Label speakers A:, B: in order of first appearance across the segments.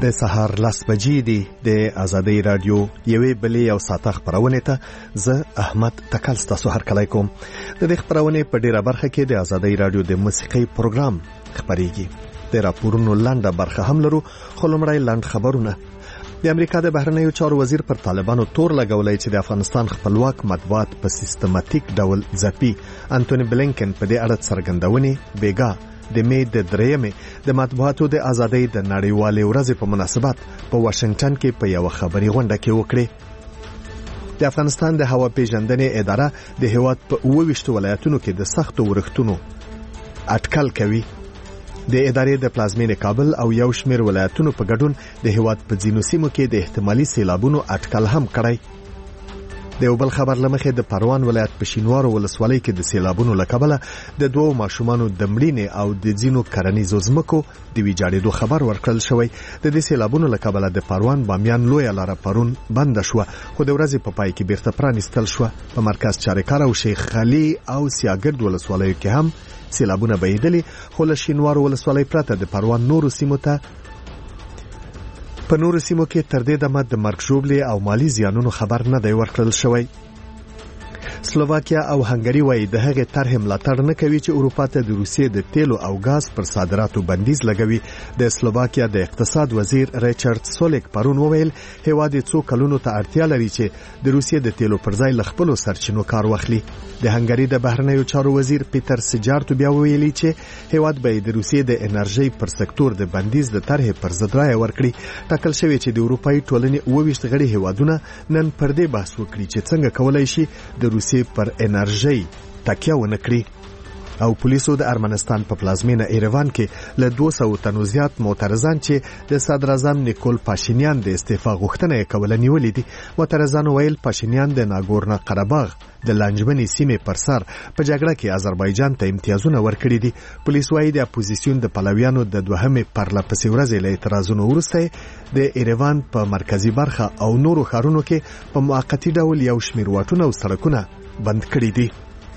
A: د سهار 10 بجې دي د آزادۍ رادیو یوې بلې او ساته خبرونه ته زه احمد تکل ستاسو هرکلی کوم. د دې خبرونه په ډیره برخه کې د آزادۍ رادیو د موسیقي پروګرام خبريږي. د راپورونو لنډه برخه هم لرو، خو لومړی لنډ خبرونه. د امریکا د بهرنیو چارو وزیر پر طالبانو تور لګولای چې د افغانستان خپلواک مطبوعات په سیستماتیک ډول ځپي. انټونی بلینکن په دې اړه څرګندونې بیګا د می د درېمې د مطبوعاتو د ازادۍ د نړیوالې ورځې په مناسبت په واشنگټن کې په یو خبري غونډه کې وکړه. د افغانستان د هوا پیژندنې اداره د هیواد په 28 ولایتونو کې د سختو ورښتونو اټکل کوي. د ادارې د پلازمینې کابل او یو شمېر ولایتونو په ګډون د هیواد په ځینو سیمو کې د احتمالي سیلابونو اټکل هم کړی. د یو بل خبر لمخې د پروان ولایت په شینوارو ولسوالۍ کې د سیلابونو له کبله د دوو ماشومانو د مړینې او د ځینو کرنیزو ځمکو د ویجاړېدو خبر ورکړل شوی. د دې سیلابونو له کبله د پروان بامیان لویه لاره پرون بنده شوه، خو د ورځې په پای کې بیرته پرانیستل شوه. په مرکز چاریکار او شیخ علي او سیاګرد ولسوالیو کې هم سیلابونه بهیدلي، خو له شینوارو ولسوالۍ پرته د پروان نورو سیمو ته په نورو سیمو کې تر دې دمه د مرګ ژوبلې او مالی زیانونو خبر نه دی ورکړل شوی. سلوواکیا او هنګری وايي د هغې طرحې ملاتړ نه کوي چې اروپا ته د روسیې د تیلو او غاز پر صادراتو بندیز لګوي. د سلوواکیا د اقتصاد وزیر ریچارډ سولیک پرون وویل هیواد څو کلونو ته اړتیا لري چې د روسیې د تیلو پر ځای له خپلو سرچینو کار واخلي. د هنګری د بهرنیو چارو وزیر پیټر سجارت بیا ویلي چې هیواد به د روسیې د انرژي پر سکتور د بندیز د طرحې پر ضد رائے ورکړي. ټاکل شوی چې د اروپאי ټولنې 28 غړي هیوادونه نن پر دې بحث وکړي چې څنګه کولای شي د روسیې پر انرژي تکیه ونه کړي. او پولیسو د ارمنستان په پلازمینه ایروان کې له 200 تنو زیات معترضان چې د صدر اعظم نیکول پاشینیان د استعفا غوښتنه کوله نیولې دي. معترضان ویل پاشینیان د ناګورنو قرهباغ د لانجمنې سیمې پر سر په جګړه کې آذربایجان ته امتیازونه ورکړي دي. پولیس وايي د اپوزیسیون د پلویانو د دوهمې پرلپسې ورځې له اعتراضونو وروسته د ایروان په مرکزی برخه او نورو ښارونو کې په موقتی ډول یو شمېر واټونه او سړکونه بند کړي دي.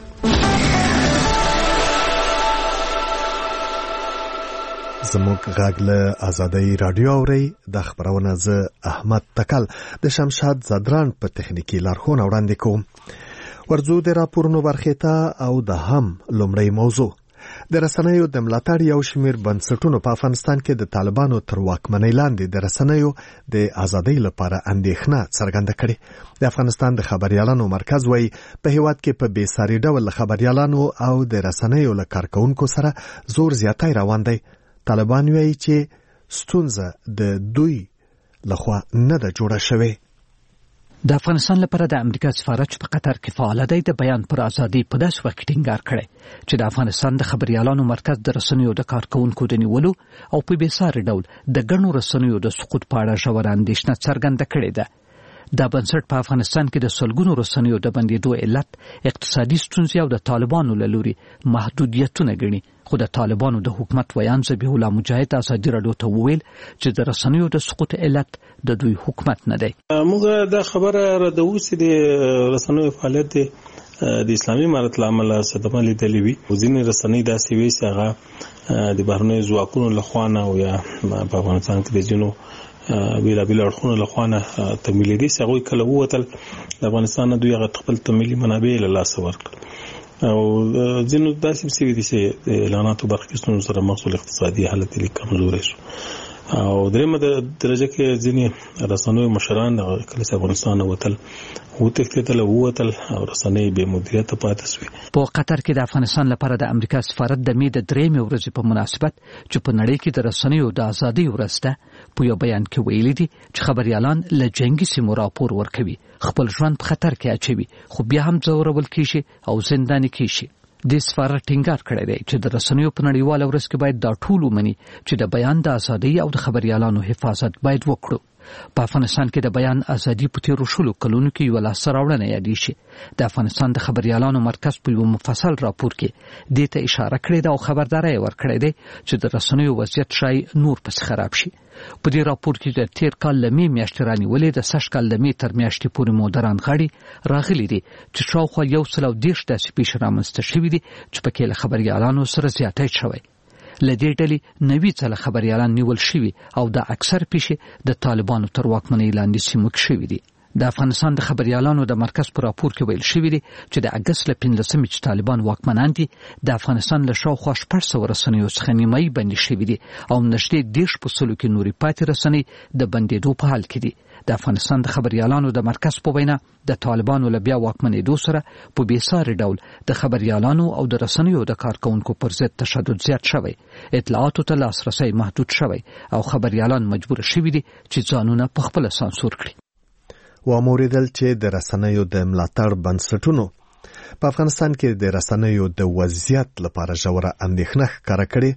A: زموږ غږ له آزادۍ رادیو اوري. د خبرونه زه احمد تکل د شمشاد زدران په تخنیکی لارښوونه وړاندې کوم. ورځو د راپورونو برخه ته او د هم لومړی موضوع د رسنیو د ملاتړ یو شمېر بنسټونو په افغانستان کې د طالبانو تر واکمنۍ لاندې د رسنیو د ازادۍ لپاره اندېښنه څرګنده کړې. د افغانستان د خبريالانو مرکز وايي په هیواد کې په بېساري ډول خبريالانو او د رسنیو له کارکونکو سره زور زیاتی روان دی. طالبان وايي چې ستونزه د دوی لخوا نه ده جوړه شوې.
B: د افغانستان لپاره د امریکا سفارت په قطر کې فعال دی د بیان پر ازادي په داس وخت ټینګار کړي چې د افغانستان د خبريالانو مرکز د رسنیو د کارکونکو د نیولو او په بېساري ډول د ګڼو رسنیو د سقوط په اړه ژور اندېښنه څرګنده کړې ده. دا بنسټ په افغانستان کې د سلګونو رسنیو د بندیدو علت اقتصادي ستونزې او د طالبانو له لوري محدودیتونه ګڼي. خو د طالبانو د حکومت ویان ذبیح الله مجاهد آزادي رادیو ته وویل چې د رسنیو د سقوط علت د دوی حکومت نه دی.
C: موږ دا خبره راډیو چې د رسنیو فعالیت د اسلامي امارت لامل صدمه لیدلې وي. ځینې رسنۍ داسې وي چې هغه د بهرنیو ځواکونو لخوا نه او یا په افغانستان کې د ځینو بیلابیل اړخونو لخوا نه تمویل دي چې هغوی کله ووتل د افغانستان نه دوی هغه خپل تمویلي منابع له لاسه ورکړل او ځینو داسې څه دي چې د اعلاناتو برخه کې ستونزو سره مخ اقتصادي حالت یې کمزوری شو. او درېمه درجه کې ځینې رسنیو مشران کله چې افغانستان وتل ووتل او رسنۍ به مدیریت پاتې شوې.
B: په قطر کې د افغانستان لپاره د امریکا سفارت د می د درېمې ورځې په مناسبت چې په نړۍ کې د رسنیو د ازادۍ ورځ ده په یو بیان کې ویلي دي چې خبريالان له جنگي سیمو راپور ورکوي، خپل ژوند په خطر کې اچوي، خو بیا هم ځورول کیږي او زنداني کیږي. د سفارت ټینګار کړی دی چې د رسنیو په نړیواله ورځ کې باید دا ټول ومني چې د بیان د ازادۍ او د خبريالانو حفاظت باید وکړو. په افغانستان کې د بیان ازادي په تیرو شلو کلونو کې یو لاسته راوړنه یادې شي. د افغانستان د خبريالانو مرکز په یو مفصل راپور کې دې ته اشاره کړې ده او خبرداري ورکړې ده چې د رسنیو وضعیت شای نور پس خراب شي. په دې راپور کې د تیر کال لمې میاشتې رانیولې د سږ کال لمې تر میاشتې پورې مودران غړي راغلي دي چې شاوخوا 110 داسې پیښې رامنځته شوې دي چې پکې له خبريالانو سره زیاتی شوی. لدې ډلې 90 ځله خبريالان نیول شوي او د اکثر پیښې د طالبانو تر واکمنۍ لاندې سیمو کې شوي دي. د افغانستان د خبريالانو د مرکز پر راپور کې ویل شوی دی چې د اگست ل 15 چې طالبان واکمنان دي د افغانستان له شاوخوا 400 رسنیو څخه نیمایي بندي شوي دي او نشته 10% کې نوري پاتې رسنۍ د بندیدو په حال کې دي. د افغانستان د خبريالانو د مرکز په وینا د طالبانو له بیا واکمنېدو سره په بیساري ډول د خبريالانو او د رسنیو د کارکونکو پر ضد تشدد زیات شوی، اطلاعاتو ته لاسرسي محدود شوی او خبريالان مجبور شوي دي چې ځانونه په خپل سانسور کړي.
A: واموریدل چې د رسنیو د ملاتړ بنسټونو په افغانستان کې د رسنیو د وضعیت لپاره ژوره اندېښنه ښکاره کړې.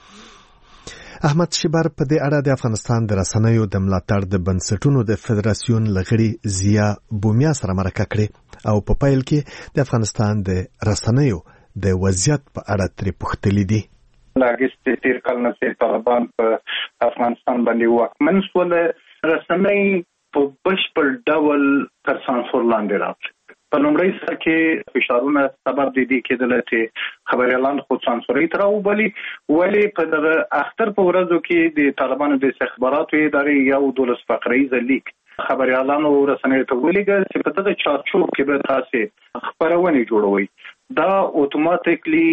A: احمد شیبر په دې اړه د افغانستان د رسنیو د ملاتړ د بنسټونو د فدراسیون لغړي ضیا بومیا سره مرکه کړې او په پیل کې د افغانستان د رسنیو د وضعیت په اړه ترې پوښتلې دي.
D: اگست تیر کال نه طالبان په افغانستان باندې واکمن شول، رسنۍ په بشپړ ډول تر سانسور لاندې راغلي. په لومړي سر کې فشارونه سبب دي کېدل چې خبريالان خو سانسوري تر وبلي، ولی په دغه اختر په ورځو کې د طالبانو د استخباراتو ادارې یو 12 فقره‌یز لیک خبريالانو رسنیو ته ولیږه چې په دغه چارچوب کې به تاسو خبرونه جوړوي. دا اتوماتیکلی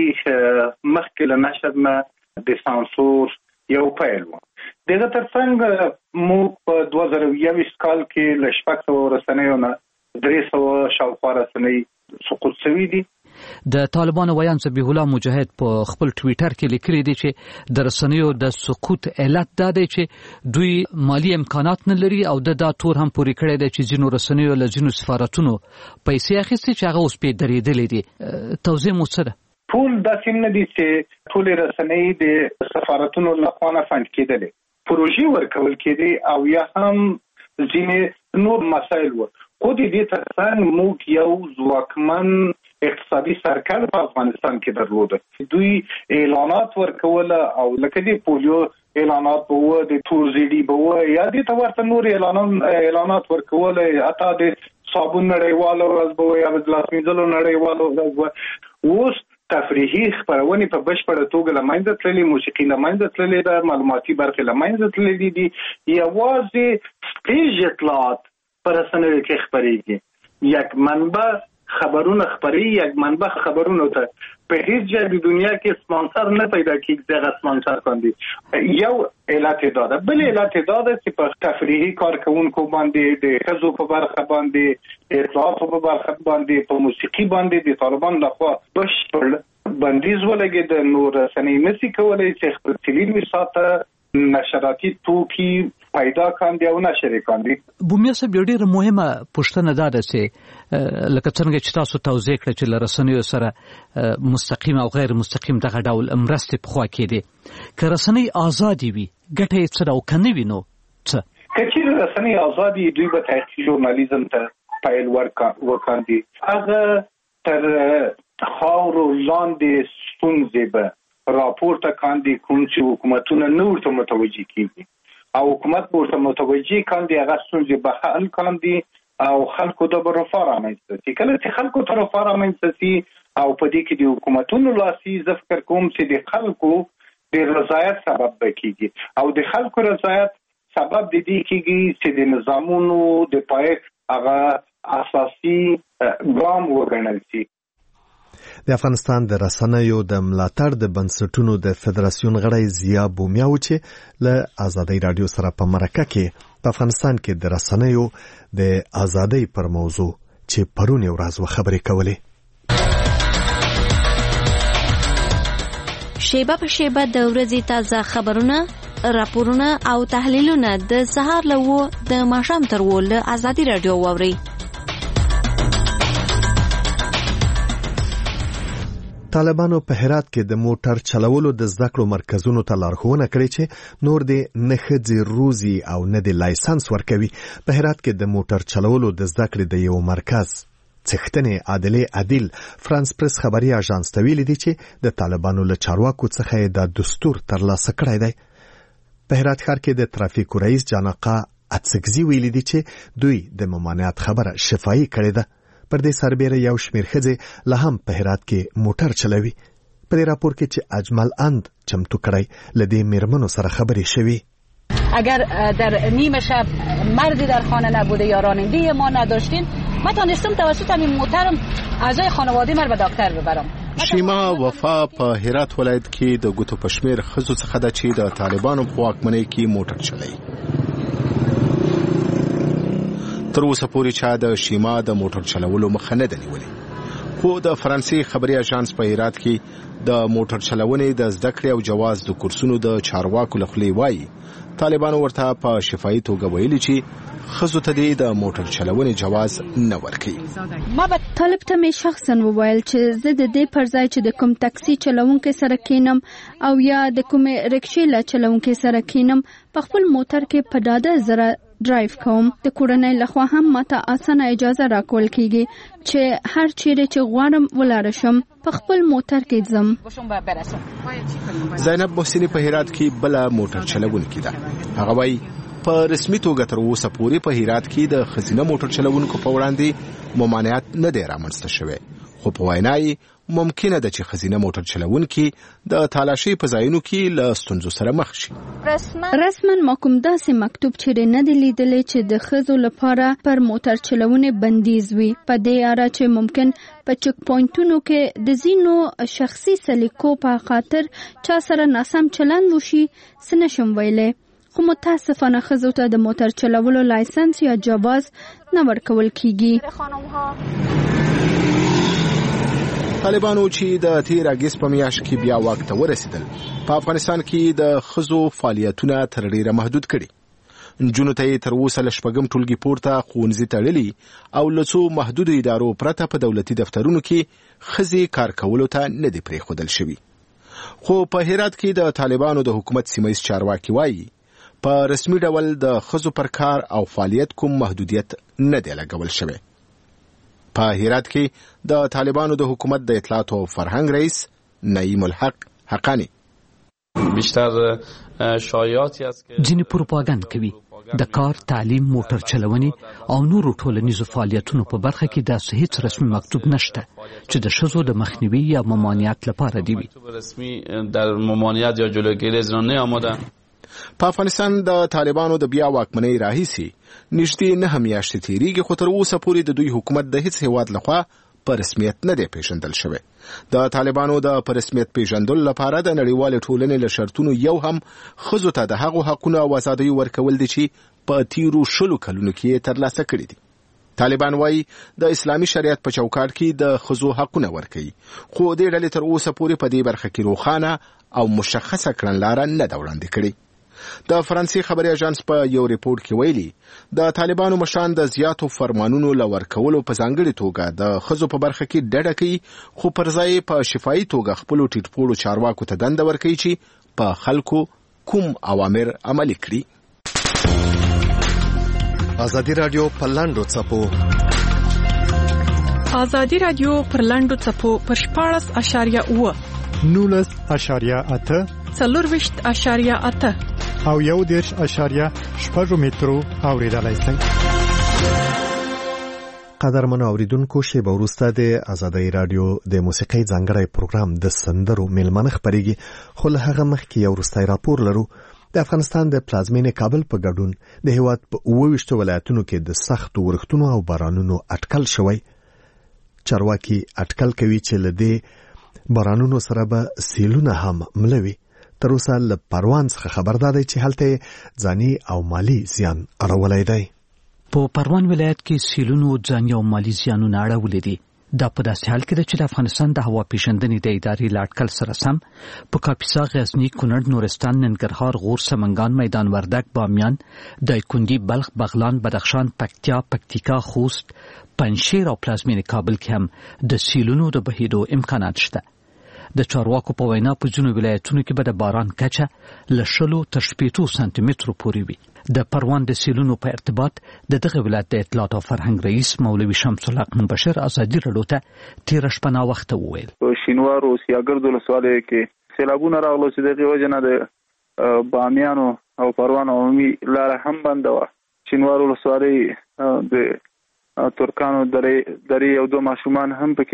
D: مخکې له نشر نه د سانسور یو پیل و. دغه ترڅنګ مو په 2021 کال کې له 600 رسنیو نه 300 شاوخوا رسنۍ سقوط شوي دي.
B: د طالبانو ویان ذبیح الله مجاهد په خپل ټویټر کې لیکلي دي چې د رسنیو د سقوط علت دا دی چې دوی مالی امکانات نه لري او د تور هم پوری کړی دی چې ځینو رسنیو له ځینو سفارتونو پیسې اخیستي چې هغه اوس په درېدلې دي. توضیح مو څه ده؟
D: ټول داسې نه دي چې ټول رسنۍ د سفارتونو لخوا نه فند کېدلې، پروژې ورکول کېدي او یا هم ځینې نور مسایل و. خو دې ترڅنګ موږ یو ځواکمن اقتصادي سرکل په افغانستان کې درلوده. دوی اعلانات ورکول او لکه د پولیو اعلانات وو، د تور زیډي وو، یا د تورته نور اعلانات ورکول، اته د صابون نړیوالو ورځ وو یا د لاس مینځلو نړیوالو ورځ وو. اوس تفریحي خبرونه په بشپړه توګه لمنځه تللې، موسیقي لمنځه تللې ده، معلوماتي برخې لمنځه تللې دي. یوازې سټیج اطلاعات پر رسنیو کې خبرېږي. یک منبع خبرونه خبري، یک منبع خبرونه ته په هیڅ ځای د دنیا کې سپانسر نه پیدا کیږي. دغه سپانسر باندې یو علت دا ده. بل علت دا ده چې په تفریحي کارکونکو باندې، د ښځو په برخه باندې، اطلاعاتو په برخه باندې، په موسیقي باندې د طالبان لخوا بشپړ بندیز ولګېد. نور رسنۍ نشي کولی چې خپل تلویزیوني ساته نشراتي توکي پیدا کاندي او نشر کاندي.
B: بومیا صاحب یو ډېر مهمه پوښتنه ده چې لکه څنګه چې تاسو توضیح کړئ چې له رسنیو سره مستقیم او غیر مستقیم دغه ډول مرستې پخوا کېدې. که رسنۍ ازادي وي ګټه یې څه ده او که نه وي نو څه؟
D: که چېرې رسنۍ ازادي دوی به تحقیقي ژورنالیزم ته پیل وکاندي. هغه تر خاورو لاندې ستونزې به راپورته کاندي کوم چې حکومتونه نه ورته متوجه کېږي او حکومت ورته متوجه کاندي هغه ستونزې به حل کاندي او خلکو ته به رفاه رامنځته شي. کله چې خلکو ته رفاه رامنځته شي او په دې کې د حکومتونو لاسي زه فکر کوم چې د خلکو د رضایت سبب به کېږي او د خلکو رضایت سبب د دې کېږي چې د نظامونو د پایښت هغه اساسي ګام وګڼل شي.
A: د افغانستان د رسنیو د ملاتړ د بنسټونو د فدراسیون غړی ضیا بومیا و چې له آزادۍ رادیو سره په مرکه کې په افغانستان کې د رسنیو د آزادۍ پر موضوع چې پرون یې ورځ خبرې کولې.
E: شیبه په شیبه د ورځې تازه خبرونه، راپورونه او تحلیلونه د سهار له 9 د ماښام تر 10 له آزادۍ رادیو واورئ.
A: طالبانو په هرات کې د موټر چلولو د زده کړو مرکزونو ته لارښوونه کړې چې نور د نه ښځې روزي او نه د لایسنس ورکوي. په هرات کې د موټر چلولو د زده کړې د یو مرکز څښتنې عادلې عادل فرانس پریس خبري اژانس ته ویلي دي چې د طالبانو له چارواکو څخه د دستور ترلاسه کړی دی. په هرات ښار کې د ترافیکو رئیس جانقا اتسکزي ویلي دي چې دوی د ممانعت خبره شفاهي کړې ده. پر دې سربېره یو شمېر ښځې لا هم په هرات کې موټر چلوي. په دې راپور کې چې اجمل اند چمتو کړی لدې میرمنو سره خبرې شوي.
F: اگر در نیمه شب مردی در خانه نبوده یا راننده ما نداشتین، من تانستم توسط همین محترم اعضای خانواده من به دکتر ببرم.
A: شیما وفا په هرات ولایت کې د ګوتو پشمیر خزو څخه د چې د طالبانو په واکمنۍ کې موټر چلای. تر اوسه پورې چا د شیما د موټر چلولو مخه نه ده نیولې. خو د فرانسې خبري اژانس په هرات کې د موټر چلونې د زده کړې او جواز د کورسونو د چارواکو لخوا وایي طالبانو ورته په شفاهي توګه ویلي چې خزو ته د موټر چلونې جواز نه ورکوي.
G: ما به طالب ته می شخصا وویل چې زه د دې پر ځای چې د کوم ټاکسي چلونکو سره کینم او یا د کوم رکشې چلونکو سره کینم په خپل موټر کې په ډاډه زره ډرایو کوم. د کورنۍ لخوا هم ماته اسانه اجازه راکول کیږي چې هر چیرې چې غواړم ولاړ شم په خپل موټر کې ځم.
A: زینب محسنی په هرات کې بل موټر چلونکې ده. هغه وايي په رسمي توګه تر اوسه پورې په هرات کې د خزینه موټر چلونکو په وړاندې ممانعت نه دی رامنځته شوی، خو په وینای ممکنه ده چې خزینه موټر چلونکي د تالاشي په ځایونو کې له ستونزو سره مخ شي.
G: رسما ما کوم داسې مکتوب چیرې نه دی لیدلی چې د ښځو لپاره پر موټر چلونې بندیز وي. په دې اړه چې ممکن په چک پوینټونو کې د ځینو شخصي سلیقو په خاطر چا سره ناسم چلند وشي څه نشم ویلی، خو متاسفانه ښځو ته د موټر چلولو لایسنس یا جواز نه ورکول کیږي.
A: طالبانو چې د تیر اگست په میاشت کې بیا واک ته ورسېدل په افغانستان کې د ښځو فعالیتونه تر ډیره محدود کړي. نجونو ته تر اوسه له شپږم ټولګي پورته ښوونځي تړلي او له څو محدودو ادارو پرته په دولتي دفترونو کې ښځې کار کولو ته نه دي پرېښودل شوي. خو په هرات کې د طالبانو د حکومت سیمه‌ییز چارواکي وایي په رسمي ډول د ښځو پر کار او فعالیت کوم محدودیت نه دی لګول شوی. په هرات کې د طالبانو د حکومت د اطلاعات او فرهنګ رئیس نعیم الحق حقانی
H: بیشتر شایعاتی است که
B: ځینې پروپاګاندا کوي د کار، تعلیم، موټر چلونې او نورو ټولنیزو فعالیتونو په برخه کې داسې هیڅ رسمي مکتوب نشته چې د ښځو د مخنیوي یا ممانعت لپاره دی وي.
H: رسمي در ممانعت یا جلوگیری از آن آماده.
A: په افغانستان د طالبانو د بیا واکمنۍ راهیسي نږدې 9 میاشتې تیریږي، خو تر اوسه پورې د دوی حکومت د هیڅ هیواد لخوا په رسمیت نه دی پیژندل شوی. د طالبانو د په رسمیت پیژندلو لپاره د نړیوال ټولنې له شرطونو یو هم ښځو ته د هغو حقونو او ازادیو ورکول دي چې په تیرو 10 کلونو کې ترلاسه کړي دي. طالبان وایي د اسلامي شریعت په چوکاټ کې د ښځو حقونه ورکوي، خو دې ډلې تر اوسه پورې په دې برخه کې روښانه او مشخصه کړنلاره نه ده وړاندې کړې. د فرانسې خبري اژانس په یو ریپورت کې ویلي د طالبانو مشران د زیاتو فرمانونو لور کولو په ځانګړي توګه د ښځو په برخه کې ډډه کوي، خو پر ځای په شفاهي توګه خپل ټیټپوړو چارواکو ته دنده ورکوي چې په خلکو کوم اوامر عملي کړي. ازادي رادیو په لاندو څپو
I: ازادي رادیو پر لاندو څپو پر 14.8
J: 19.8
I: 4.8
J: او 1.8 مترو اوریدلای شئ.
A: قدرمن اوریدونکو، شیبه وروسته د ازادي رادیو د موسیقۍ ځانګړی پروګرام د سندرو میلمنه خبرېږي، خو له هغه مخکې یو وروستی راپور لرو. د افغانستان د پلازمینې کابل په ګډون د هیواد په 28 ولایتونو کې د سختو ورښتونو او بارانونو اټکل شوی. چارواکي اټکل کوي چې له دې بارانونو سره به سیلونه هم ملوي. تر اوسه له پروان څخه خبردار دی چې هلته ځاني او مالی زیان اړولی دی.
B: په پروان ولایت کې سیلونو ځاني او مالی زیانونه اړولي دي. دا په داسې حال کې ده چې د افغانستان د هوا پیژندنې د ادارې له اټکل سره سم په کاپیسا، غزني، کونړ، نورستان، ننګرهار، غور، سمنګان، میدان وردګ، بامیان، دایکنډي، بلخ، بغلان، بدخشان، پکتیا، پکتیکا، خوست، پنجشیر او پلازمینې کابل کې هم د سیلونو د بهیدو امکانات شته. د چارواکو په وینا په ځینو ولایتونو کې به د باران کچه له 10 تر 15 سانتي مترو پورې وي. د پروان د سیلونو په ارتباط د دغه ولایت د اطلاعات او فرهنګ رئیس مولوي شمس الحق مبشر ازادي رادیو ته تیر شپه نا وخت وویل
K: شینوار او سیاګرد له سواله کې سیلابونه راغلو چې دغه وجنه د بامیانو او پروان عمومي لار هم بند و. شینوار له سواله د ترکانو درې او 2 ماشومان هم